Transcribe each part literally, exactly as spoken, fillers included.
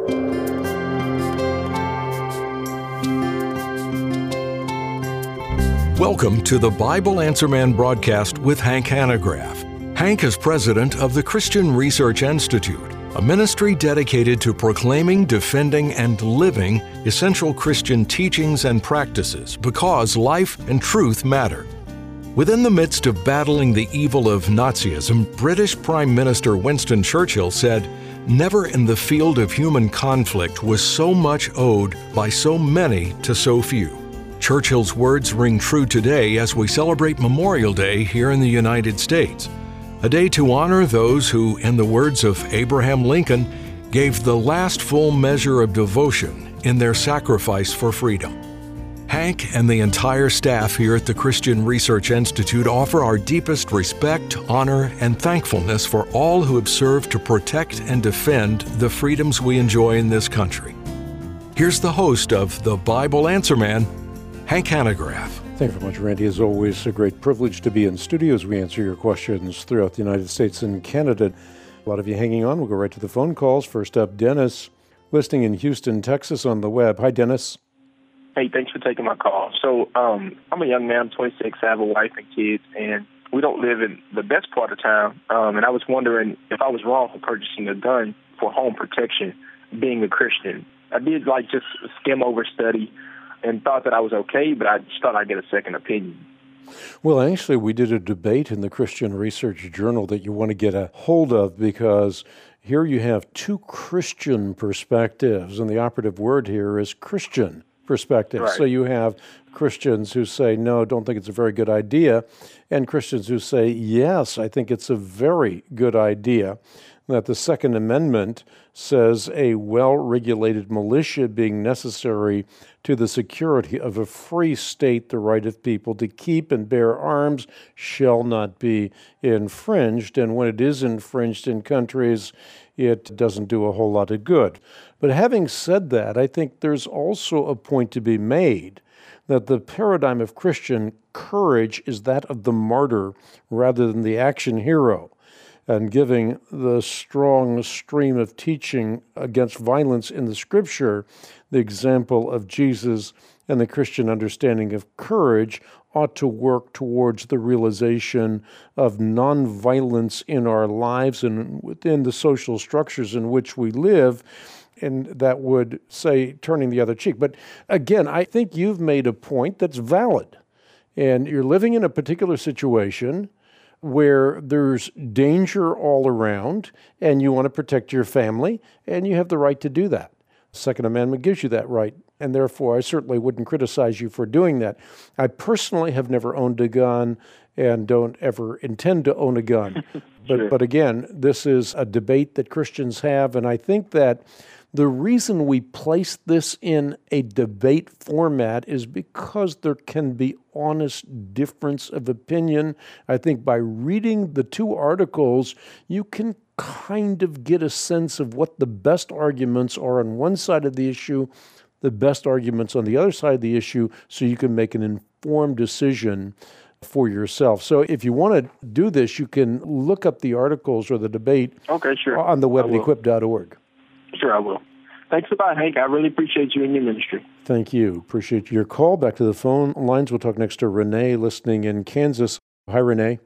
Welcome to the Bible Answer Man broadcast with Hank Hanegraaff. Hank is president of the Christian Research Institute, a ministry dedicated to proclaiming, defending, and living essential Christian teachings and practices because life and truth matter. Within the midst of battling the evil of Nazism, British Prime Minister Winston Churchill said, "Never in the field of human conflict was so much owed by so many to so few." Churchill's words ring true today as we celebrate Memorial Day here in the United States, a day to honor those who, in the words of Abraham Lincoln, gave the last full measure of devotion in their sacrifice for freedom. Hank and the entire staff here at the Christian Research Institute offer our deepest respect, honor, and thankfulness for all who have served to protect and defend the freedoms we enjoy in this country. Here's the host of the Bible Answer Man, Hank Hanegraaff. Thank you very much, Randy. It's always a great privilege to be in studio as we answer your questions throughout the United States and Canada. A lot of you hanging on. We'll go right to the phone calls. First up, Dennis, listening in Houston, Texas on the web. Hi, Dennis. Hey, thanks for taking my call. So um, I'm a young man. I'm twenty-six. I have a wife and kids, and we don't live in the best part of town. Um, and I was wondering if I was wrong for purchasing a gun for home protection, being a Christian. I did, like, just skim over study and thought that I was okay, but I just thought I'd get a second opinion. Well, actually, we did a debate in the Christian Research Journal that you want to get a hold of, because here you have two Christian perspectives, and the operative word here is Christian perspective. Right. So you have Christians who say, no, don't think it's a very good idea, and Christians who say, yes, I think it's a very good idea. That the Second Amendment says a well-regulated militia being necessary to the security of a free state, the right of people to keep and bear arms shall not be infringed. And when it is infringed in countries, it doesn't do a whole lot of good. But having said that, I think there's also a point to be made that the paradigm of Christian courage is that of the martyr rather than the action hero. And giving the strong stream of teaching against violence in the Scripture, the example of Jesus and the Christian understanding of courage ought to work towards the realization of nonviolence in our lives and within the social structures in which we live, and that would say turning the other cheek. But again, I think you've made a point that's valid, and you're living in a particular situation where there's danger all around, and you want to protect your family, and you have the right to do that. The Second Amendment gives you that right, and therefore I certainly wouldn't criticize you for doing that. I personally have never owned a gun and don't ever intend to own a gun. But, Sure. but again, this is a debate that Christians have, and I think that the reason we place this in a debate format is because there can be honest difference of opinion. I think by reading the two articles, you can kind of get a sense of what the best arguments are on one side of the issue, the best arguments on the other side of the issue, so you can make an informed decision for yourself. So if you want to do this, you can look up the articles or the debate Okay, sure. on the web I at will. equip dot org. Sure, I will. Thanks a lot, Hank. I really appreciate you and your ministry. Thank you. Appreciate your call. Back to the phone lines. We'll talk next to Renee, listening in Kansas. Hi, Renee.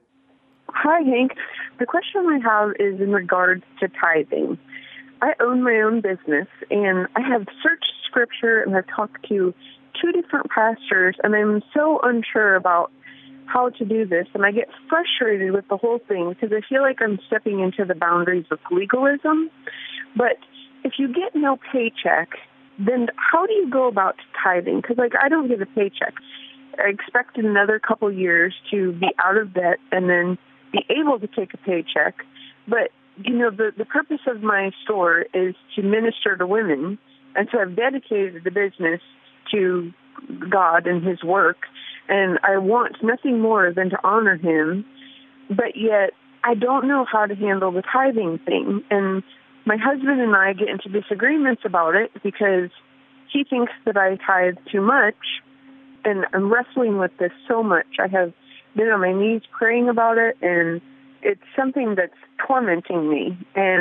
Hi, Hank. The question I have is in regards to tithing. I own my own business, and I have searched Scripture, and I've talked to two different pastors, and I'm so unsure about how to do this, and I get frustrated with the whole thing because I feel like I'm stepping into the boundaries of legalism. But if you get no paycheck, then how do you go about tithing? Because, like, I don't get a paycheck. I expect in another couple years to be out of debt and then be able to take a paycheck. But, you know, the, the purpose of my store is to minister to women, and so I've dedicated the business to God and His work, and I want nothing more than to honor Him, but yet I don't know how to handle the tithing thing. And my husband and I get into disagreements about it because he thinks that I tithe too much, and I'm wrestling with this so much. I have been on my knees praying about it, and it's something that's tormenting me. And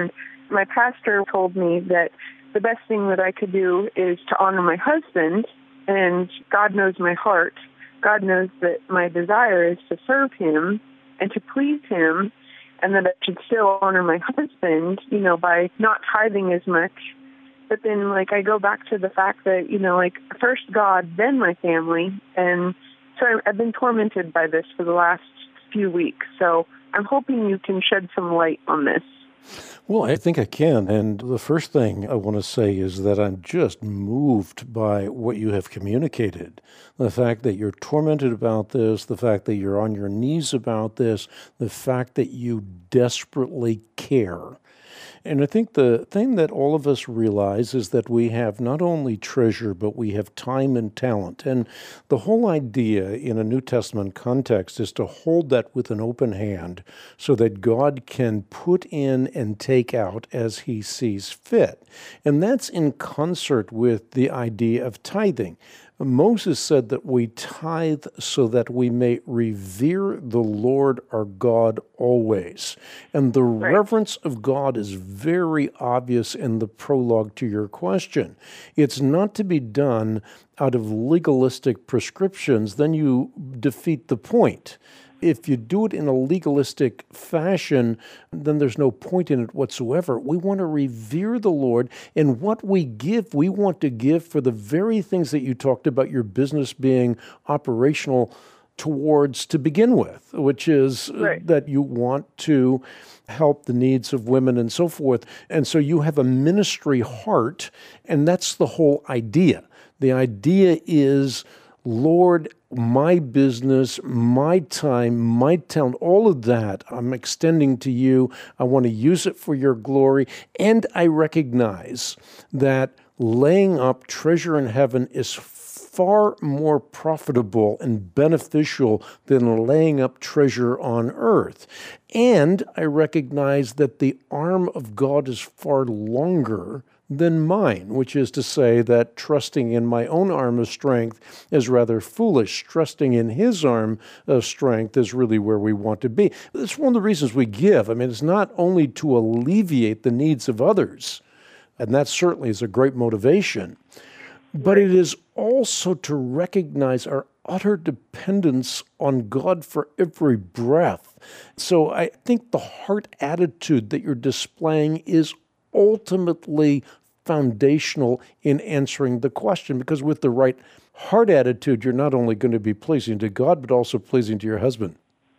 my pastor told me that the best thing that I could do is to honor my husband, and God knows my heart. God knows that my desire is to serve him and to please him, and that I should still honor my husband, you know, by not tithing as much. But then, like, I go back to the fact that, you know, like, first God, then my family. And so I've been tormented by this for the last few weeks. So I'm hoping you can shed some light on this. Well, I think I can. And the first thing I want to say is that I'm just moved by what you have communicated. The fact that you're tormented about this, the fact that you're on your knees about this, the fact that you desperately care. And I think the thing that all of us realize is that we have not only treasure, but we have time and talent. And the whole idea in a New Testament context is to hold that with an open hand so that God can put in and take out as he sees fit. And that's in concert with the idea of tithing. Moses said that we tithe so that we may revere the Lord our God always. And the right. reverence of God is very obvious in the prologue to your question. It's not to be done out of legalistic prescriptions, then you defeat the point. If you do it in a legalistic fashion, then there's no point in it whatsoever. We want to revere the Lord, and what we give, we want to give for the very things that you talked about your business being operational towards to begin with, which is right. that you want to help the needs of women and so forth. And so you have a ministry heart, and that's the whole idea. The idea is, Lord, my business, my time, my talent, all of that I'm extending to you. I want to use it for your glory. And I recognize that laying up treasure in heaven is far more profitable and beneficial than laying up treasure on earth. And I recognize that the arm of God is far longer than mine, which is to say that trusting in my own arm of strength is rather foolish. Trusting in his arm of strength is really where we want to be. It's one of the reasons we give. I mean, it's not only to alleviate the needs of others, and that certainly is a great motivation, but it is also to recognize our utter dependence on God for every breath. So I think the heart attitude that you're displaying is ultimately foundational in answering the question, because with the right heart attitude, you're not only going to be pleasing to God, but also pleasing to your husband.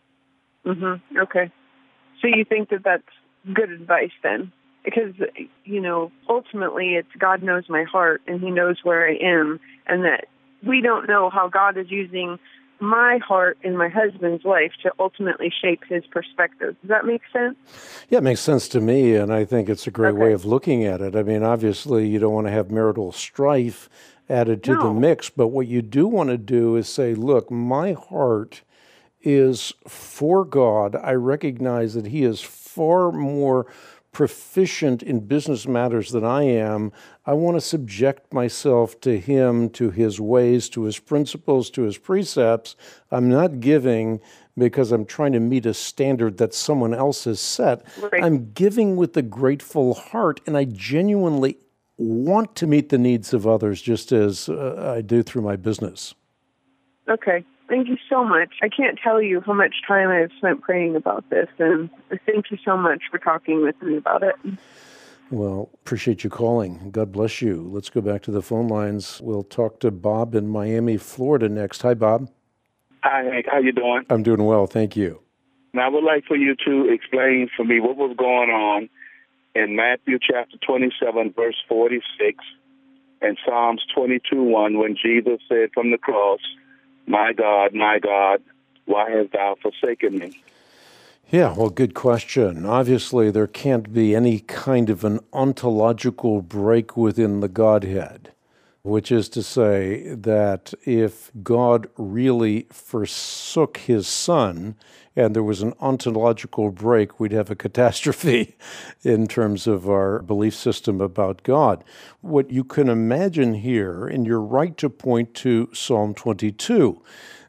Mm-hmm. Okay. So you think that that's good advice then? Because, you know, ultimately it's God knows my heart and he knows where I am, and that we don't know how God is using my heart in my husband's life to ultimately shape his perspective. Does that make sense? Yeah, it makes sense to me, and I think it's a great okay. way of looking at it. I mean, obviously, you don't want to have marital strife added to no. the mix, but what you do want to do is say, look, my heart is for God. I recognize that he is far more proficient in business matters than I am. I want to subject myself to him, to his ways, to his principles, to his precepts. I'm not giving because I'm trying to meet a standard that someone else has set. Right. I'm giving with a grateful heart, and I genuinely want to meet the needs of others just as uh, I do through my business. Okay. Thank you so much. I can't tell you how much time I've spent praying about this, and thank you so much for talking with me about it. Well, appreciate you calling. God bless you. Let's go back to the phone lines. We'll talk to Bob in Miami, Florida next. Hi, Bob. Hi, Hank. How you doing? I'm doing well, thank you. Now, I would like for you to explain for me what was going on in Matthew chapter twenty-seven, verse forty-six, and Psalms twenty-two, one, when Jesus said from the cross, "My God, my God, why hast thou forsaken me?" Yeah, well, good question. Obviously, there can't be any kind of an ontological break within the Godhead, which is to say that if God really forsook his Son and there was an ontological break, we'd have a catastrophe in terms of our belief system about God. What you can imagine here, and you're right to point to Psalm twenty-two,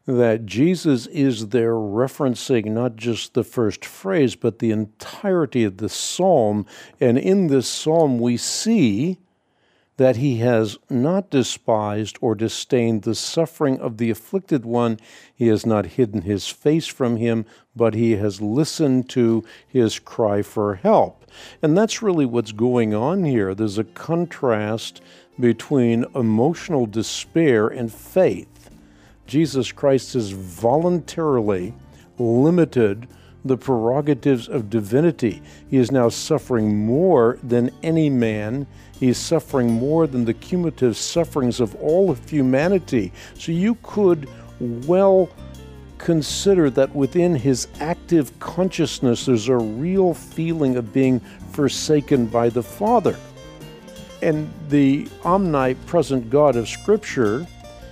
that Jesus is there referencing not just the first phrase, but the entirety of the psalm. And in this psalm, we see that he has not despised or disdained the suffering of the afflicted one. He has not hidden his face from him, but he has listened to his cry for help. And that's really what's going on here. There's a contrast between emotional despair and faith. Jesus Christ has voluntarily limited the prerogatives of divinity. He is now suffering more than any man. He is suffering more than the cumulative sufferings of all of humanity. So you could well consider that within his active consciousness, there's a real feeling of being forsaken by the Father. And the omnipresent God of Scripture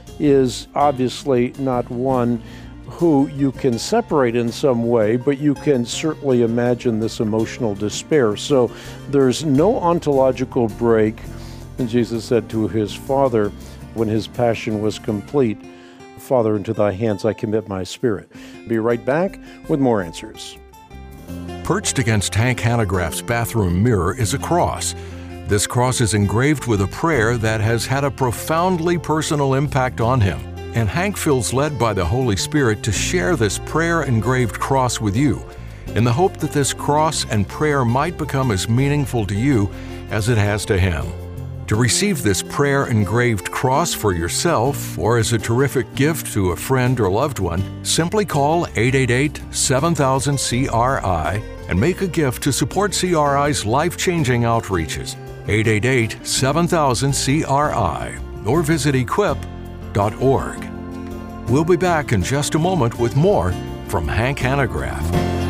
is obviously not one who you can separate in some way, but you can certainly imagine this emotional despair. So there's no ontological break. And Jesus said to his Father when his passion was complete, Father, into thy hands I commit my spirit. Be right back with more answers. Perched against Hank Hanegraaff's bathroom mirror is a cross. This cross is engraved with a prayer that has had a profoundly personal impact on him. And Hank feels led by the Holy Spirit to share this prayer-engraved cross with you, in the hope that this cross and prayer might become as meaningful to you as it has to him. To receive this prayer-engraved cross for yourself or as a terrific gift to a friend or loved one, simply call eight eight eight, seven thousand, C R I and make a gift to support C R I's life-changing outreaches. eight eight eight, seven thousand, C R I or visit equip dot org. We'll be back in just a moment with more from Hank Hanegraaff.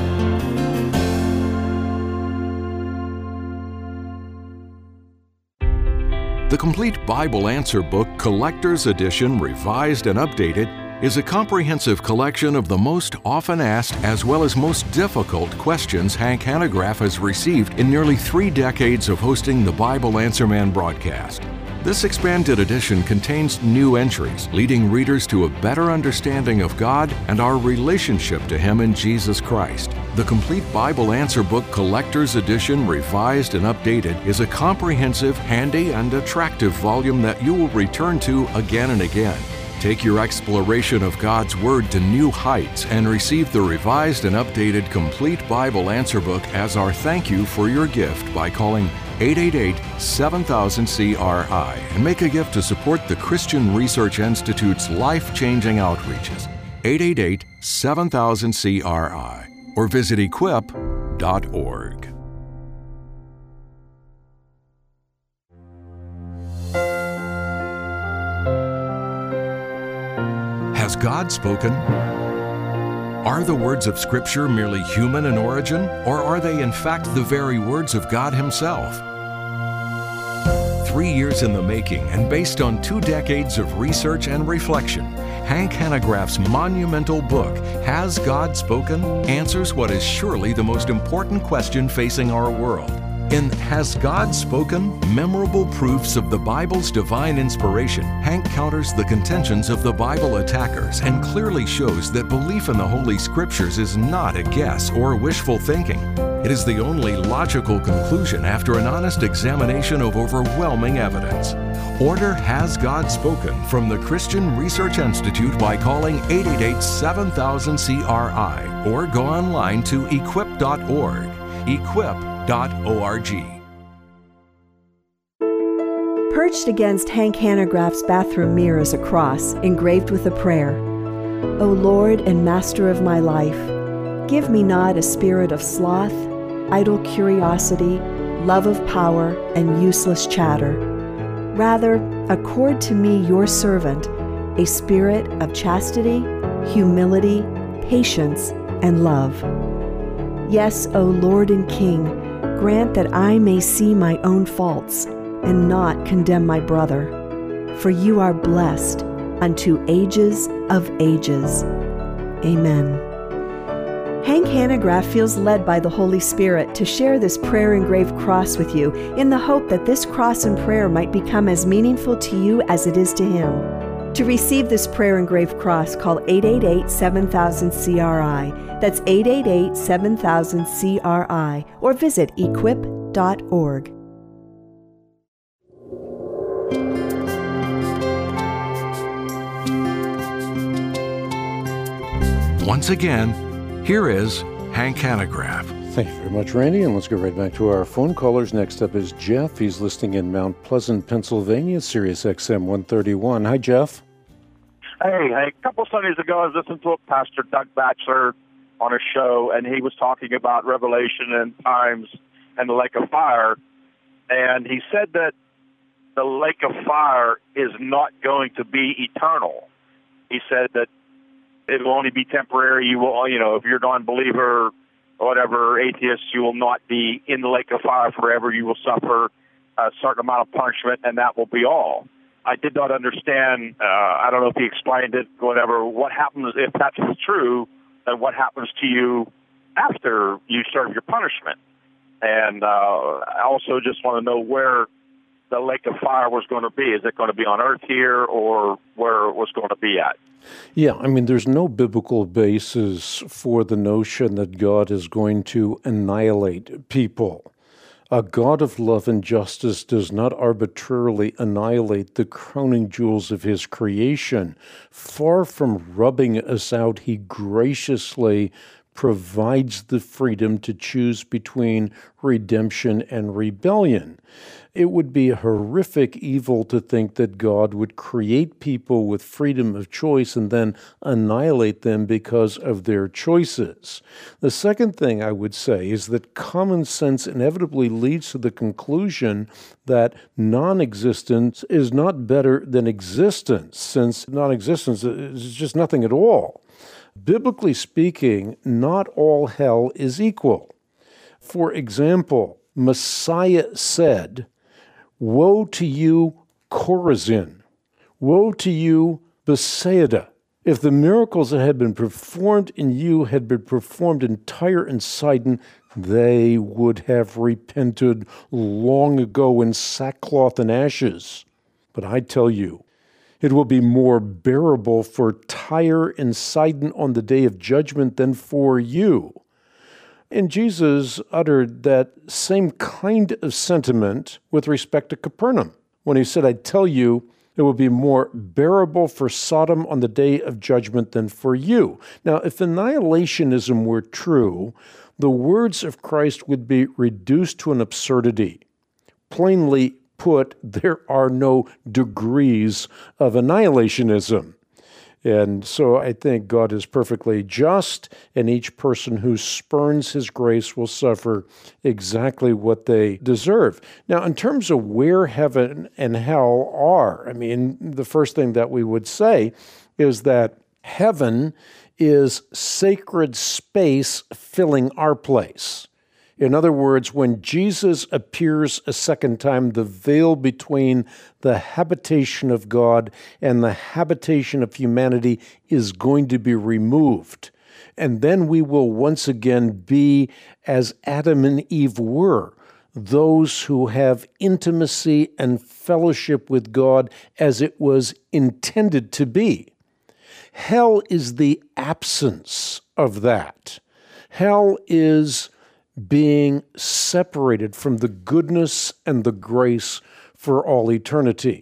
The Complete Bible Answer Book Collector's Edition, Revised and Updated, is a comprehensive collection of the most often asked as well as most difficult questions Hank Hanegraaff has received in nearly three decades of hosting the Bible Answer Man broadcast. This expanded edition contains new entries, leading readers to a better understanding of God and our relationship to Him in Jesus Christ. The Complete Bible Answer Book Collector's Edition, Revised and Updated, is a comprehensive, handy, and attractive volume that you will return to again and again. Take your exploration of God's Word to new heights and receive the revised and updated Complete Bible Answer Book as our thank you for your gift by calling eight eight eight, seven thousand, C R I and make a gift to support the Christian Research Institute's life-changing outreaches. eight eight eight, seven thousand, C R I or visit equip dot org. Has God spoken? Are the words of Scripture merely human in origin, or are they in fact the very words of God Himself? Three years in the making and based on two decades of research and reflection, Hank Hanegraaff's monumental book, Has God Spoken?, answers what is surely the most important question facing our world. In Has God Spoken? Memorable Proofs of the Bible's Divine Inspiration, Hank counters the contentions of the Bible attackers and clearly shows that belief in the Holy Scriptures is not a guess or wishful thinking. It is the only logical conclusion after an honest examination of overwhelming evidence. Order Has God Spoken from the Christian Research Institute by calling eight eight eight, seven thousand, C R I or go online to equip dot org. equip dot org. Perched against Hank Hanegraaff's bathroom mirror is a cross engraved with a prayer. O Lord and Master of my life, give me not a spirit of sloth, idle curiosity, love of power, and useless chatter. Rather, accord to me, your servant, a spirit of chastity, humility, patience, and love. Yes, O Lord and King, grant that I may see my own faults and not condemn my brother. For you are blessed unto ages of ages. Amen. Hank Hanegraaff feels led by the Holy Spirit to share this prayer-engraved cross with you in the hope that this cross and prayer might become as meaningful to you as it is to Him. To receive this prayer engraved cross, call eight eight eight, seven thousand, C R I. That's eight eight eight, seven thousand, C R I. Or visit equip dot org. Once again, here is Hank Hanegraaff. Thank you very much, Randy, and let's go right back to our phone callers. Next up is Jeff. He's listening in Mount Pleasant, Pennsylvania, Sirius X M one thirty-one. Hi, Jeff. Hey, hey, a couple Sundays ago, I was listening to a Pastor Doug Batchelor on a show, and he was talking about Revelation and times and the lake of fire, and he said that the lake of fire is not going to be eternal. He said that it will only be temporary. You will, you know, if you're a non-believer or whatever, atheist, you will not be in the lake of fire forever. You will suffer a certain amount of punishment, and that will be all. I did not understand, uh, I don't know if he explained it, whatever, what happens if that's true, and what happens to you after you serve your punishment. And uh, I also just want to know where the lake of fire was going to be. Is it going to be on earth here, or where it was going to be at? Yeah, I mean, there's no biblical basis for the notion that God is going to annihilate people. A God of love and justice does not arbitrarily annihilate the crowning jewels of his creation. Far from rubbing us out, he graciously provides the freedom to choose between redemption and rebellion. It would be a horrific evil to think that God would create people with freedom of choice and then annihilate them because of their choices. The second thing I would say is that common sense inevitably leads to the conclusion that non-existence is not better than existence, since non-existence is just nothing at all. Biblically speaking, not all hell is equal. For example, Messiah said, "Woe to you, Chorazin! Woe to you, Bethsaida! If the miracles that had been performed in you had been performed in Tyre and Sidon, they would have repented long ago in sackcloth and ashes. But I tell you, it will be more bearable for Tyre and Sidon on the day of judgment than for you." And Jesus uttered that same kind of sentiment with respect to Capernaum, when he said, "I tell you, it will be more bearable for Sodom on the day of judgment than for you." Now, if annihilationism were true, the words of Christ would be reduced to an absurdity. Plainly put, there are no degrees of annihilationism. And so I think God is perfectly just, and each person who spurns his grace will suffer exactly what they deserve. Now, in terms of where heaven and hell are, I mean, the first thing that we would say is that heaven is sacred space filling our place. In other words, when Jesus appears a second time, the veil between the habitation of God and the habitation of humanity is going to be removed. And then we will once again be as Adam and Eve were, those who have intimacy and fellowship with God as it was intended to be. Hell is the absence of that. Hell is being separated from the goodness and the grace for all eternity.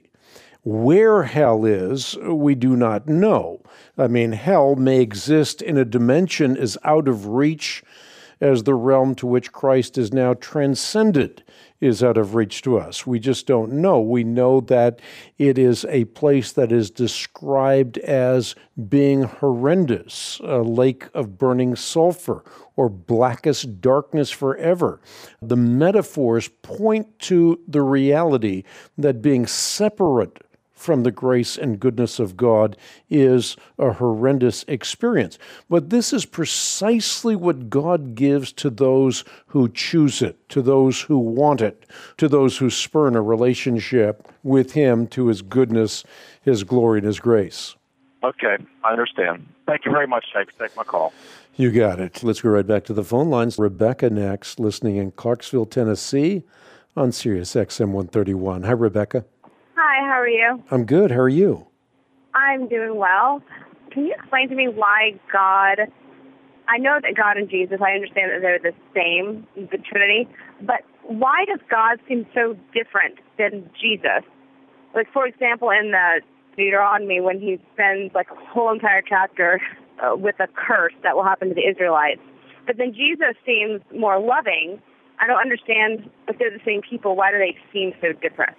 Where hell is, we do not know. I mean, hell may exist in a dimension as out of reach as the realm to which Christ is now transcended is out of reach to us. We just don't know. We know that it is a place that is described as being horrendous, a lake of burning sulfur, or blackest darkness forever. The metaphors point to the reality that being separate from the grace and goodness of God is a horrendous experience. But this is precisely what God gives to those who choose it, to those who want it, to those who spurn a relationship with Him, to His goodness, His glory, and His grace. Okay, I understand. Thank you very much, Jake, for taking my call. You got it. Let's go right back to the phone lines. Rebecca next, listening in Clarksville, Tennessee, on Sirius X M one thirty-one. Hi, Rebecca. Hi, how are you? I'm good. How are you? I'm doing well. Can you explain to me why God, I know that God and Jesus, I understand that they're the same, the Trinity, but why does God seem so different than Jesus? Like, for example, in the Deuteronomy, when he spends like a whole entire chapter uh, with a curse that will happen to the Israelites. But then Jesus seems more loving. I don't understand if they're the same people. Why do they seem so different?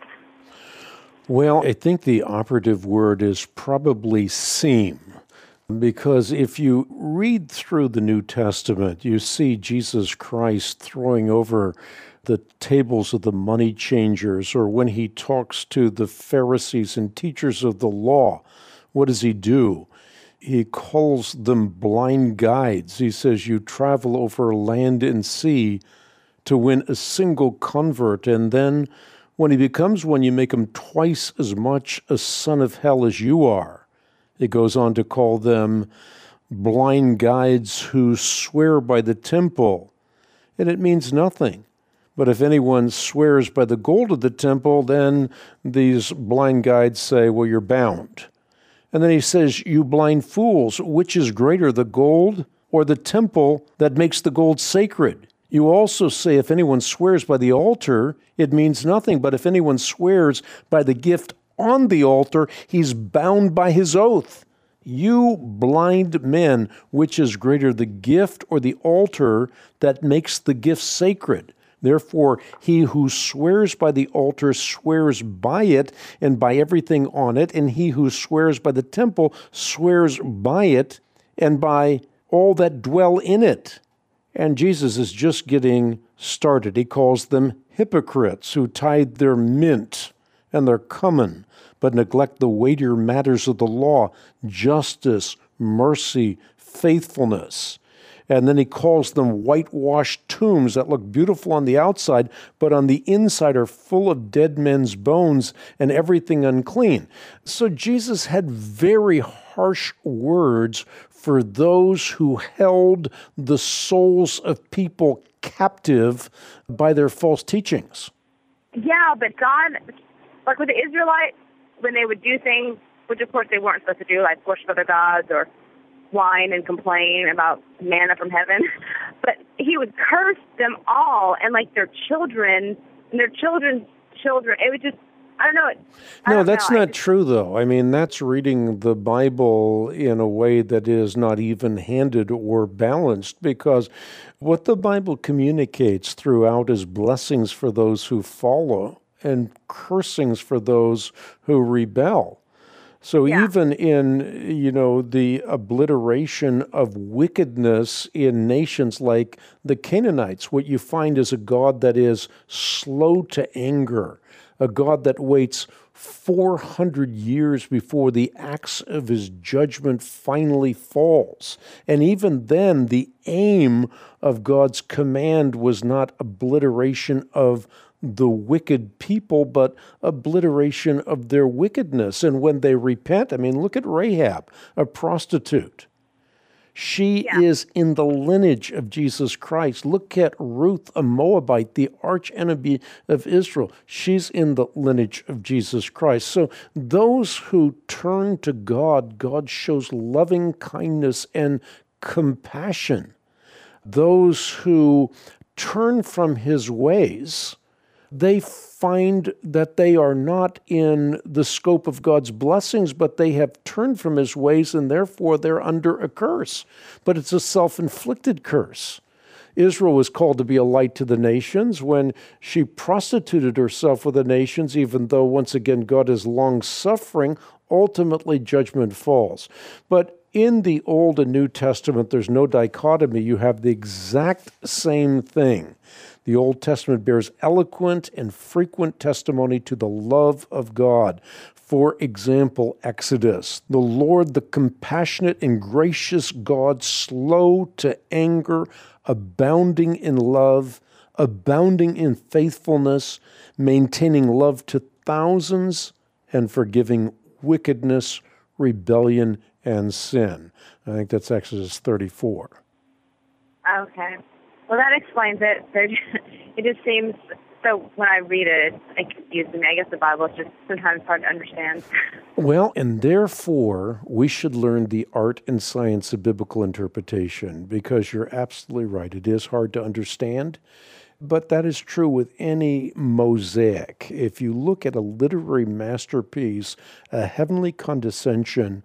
Well, I think the operative word is probably seem, because if you read through the New Testament, you see Jesus Christ throwing over the tables of the money changers, or when he talks to the Pharisees and teachers of the law, what does he do? He calls them blind guides. He says, you travel over land and sea to win a single convert, and then when he becomes one, you make him twice as much a son of hell as you are. He goes on to call them blind guides who swear by the temple, and it means nothing. But if anyone swears by the gold of the temple, then these blind guides say, well, you're bound. And then he says, you blind fools, which is greater, the gold or the temple that makes the gold sacred? You also say, if anyone swears by the altar, it means nothing. But if anyone swears by the gift on the altar, he's bound by his oath. You blind men, which is greater, the gift or the altar that makes the gift sacred? Therefore, he who swears by the altar swears by it and by everything on it, and he who swears by the temple swears by it and by all that dwell in it. And Jesus is just getting started. He calls them hypocrites who tithe their mint and their cumin, but neglect the weightier matters of the law, justice, mercy, faithfulness. And then he calls them whitewashed tombs that look beautiful on the outside, but on the inside are full of dead men's bones and everything unclean. So Jesus had very harsh words for those who held the souls of people captive by their false teachings. Yeah, but God, like with the Israelites, when they would do things, which of course they weren't supposed to do, like worship other gods or whine and complain about manna from heaven, but he would curse them all and like their children and their children's children. It would just, I don't know. I no, don't that's know. not just, true, though. I mean, that's reading the Bible in a way that is not even-handed or balanced, because what the Bible communicates throughout is blessings for those who follow and cursings for those who rebel. So yeah. Even in, you know, the obliteration of wickedness in nations like the Canaanites, what you find is a God that is slow to anger, a God that waits four hundred years before the axe of his judgment finally falls. And even then, the aim of God's command was not obliteration of the wicked people, but obliteration of their wickedness. And when they repent, I mean, look at Rahab, a prostitute. She yeah. is in the lineage of Jesus Christ. Look at Ruth, a Moabite, the archenemy of Israel. She's in the lineage of Jesus Christ. So those who turn to God, God shows loving kindness and compassion. Those who turn from his ways, they find that they are not in the scope of God's blessings, but they have turned from his ways, and therefore they're under a curse. But it's a self-inflicted curse. Israel was called to be a light to the nations when she prostituted herself with the nations, even though, once again, God is long-suffering. Ultimately, judgment falls. But in the Old and New Testament, there's no dichotomy. You have the exact same thing. The Old Testament bears eloquent and frequent testimony to the love of God. For example, Exodus, the Lord, the compassionate and gracious God, slow to anger, abounding in love, abounding in faithfulness, maintaining love to thousands, and forgiving wickedness, rebellion, and sin. I think that's Exodus thirty-four. Okay. Well, that explains it. It just seems, so when I read it, it confuses me. I guess the Bible is just sometimes hard to understand. Well, and therefore, we should learn the art and science of biblical interpretation, because you're absolutely right. It is hard to understand, but that is true with any mosaic. If you look at a literary masterpiece, a heavenly condescension,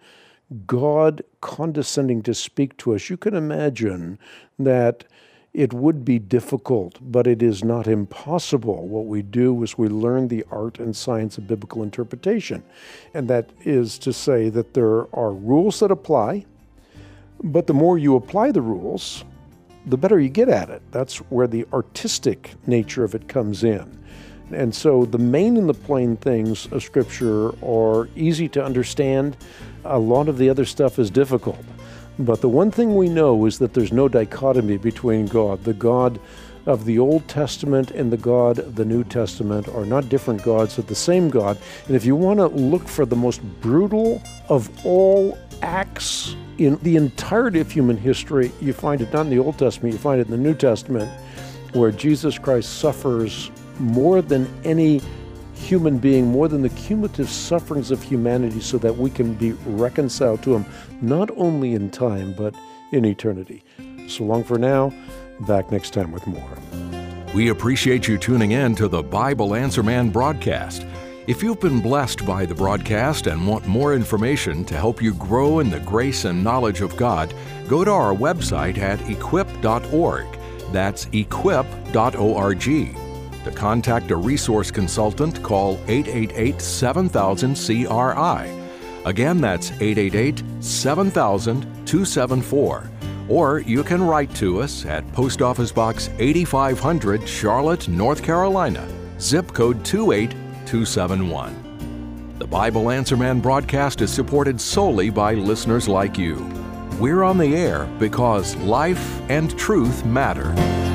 God condescending to speak to us, you can imagine that it would be difficult, but it is not impossible. What we do is we learn the art and science of biblical interpretation. And that is to say that there are rules that apply, but the more you apply the rules, the better you get at it. That's where the artistic nature of it comes in. And so the main and the plain things of Scripture are easy to understand. A lot of the other stuff is difficult. But the one thing we know is that there's no dichotomy between God. The God of the Old Testament and the God of the New Testament are not different gods, but the same God. And if you want to look for the most brutal of all acts in the entirety of human history, you find it not in the Old Testament, you find it in the New Testament, where Jesus Christ suffers more than any human being, more than the cumulative sufferings of humanity, so that we can be reconciled to Him, not only in time, but in eternity. So long for now. Back next time with more. We appreciate you tuning in to the Bible Answer Man broadcast. If you've been blessed by the broadcast and want more information to help you grow in the grace and knowledge of God, go to our website at equip dot org. That's equip dot org. To contact a resource consultant, call eight eight eight, seven thousand, C R I. Again, that's eight eight eight, seven thousand, two seven four. Or you can write to us at Post Office Box eighty-five hundred, Charlotte, North Carolina, zip code two eight two seven one. The Bible Answer Man broadcast is supported solely by listeners like you. We're on the air because life and truth matter.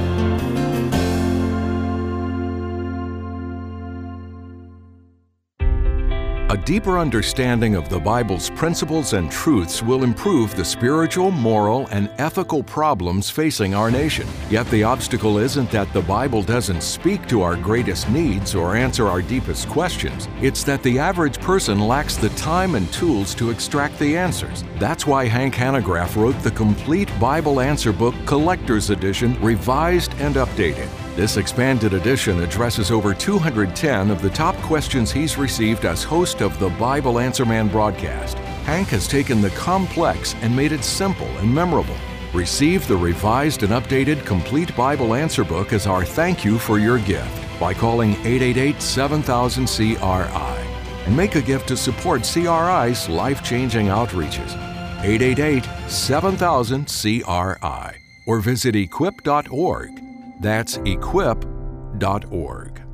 A deeper understanding of the Bible's principles and truths will improve the spiritual, moral, and ethical problems facing our nation. Yet the obstacle isn't that the Bible doesn't speak to our greatest needs or answer our deepest questions. It's that the average person lacks the time and tools to extract the answers. That's why Hank Hanegraaff wrote the complete Bible Answer Book Collector's Edition, revised and updated. This expanded edition addresses over two hundred ten of the top questions he's received as host of the Bible Answer Man broadcast. Hank has taken the complex and made it simple and memorable. Receive the revised and updated Complete Bible Answer Book as our thank you for your gift by calling eight eight eight, seven thousand, C R I and make a gift to support C R I's life-changing outreaches. eight eight eight, seven thousand, C R I or visit equip dot org. That's equip dot org.